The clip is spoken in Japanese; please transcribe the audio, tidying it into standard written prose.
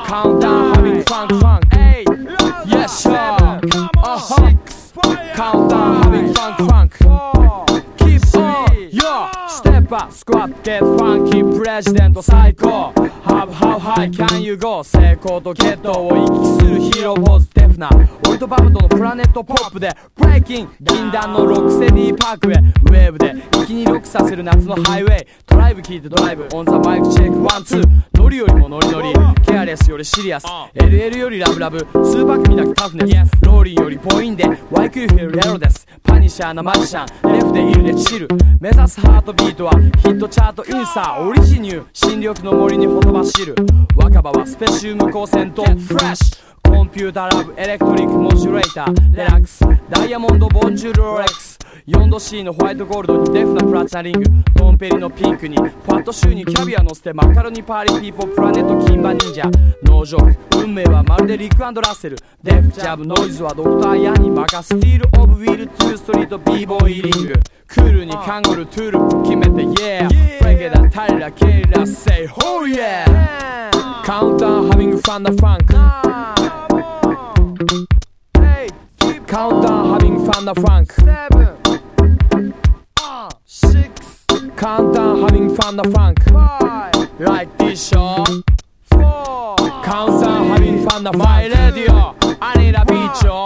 Countdown having funk 8 Yes sir Countdown having funk Keep on Yo Step up squat get funky President 最高 How high can you go 成功とゲットを行き来するヒーローポーズデフな俺とバムとのプラネットポップでブレイキン禁断のロックセディパークへウェーブで一気にロックさせる夏のハイウェイドライブ聞いてドライブオンザマイクチェックワンツーノリよりもノリノリケアレスよりシリアス LL よりラブラブスーパー組だけタフネスローリンよりポインで YQ フェルレロですパニシャーなマジシャンレフでいるでチル目指すハートビートはヒットチャートインサーオリジニュー新緑の森にほとばしる若葉はスペシウム光線とフレッシュコンピューターラブエレクトリックモジュレーターデラックスダイヤモンドボンジュールロレックス 4°C のホワイトゴールドにデフなプラチナリングドンペリのピンクにファットシューにキャビア乗せてマカロニパーリーピーポープラネット金馬忍者ノージョーク運命はまるでリック&ラッセルデフジャブノイズはドクターヤンに任すスティールオブウィルトゥーストリート b ボーイリングクールにカンゴルトゥール決めて Yeah レゲダタリラケイラ Say oh yeah Countdown having fun the funk Countdown having fun the funk 7 6 Countdown having fun the funk 5 Like this show 4 Countdown having fun the funk My radio I need a beat yo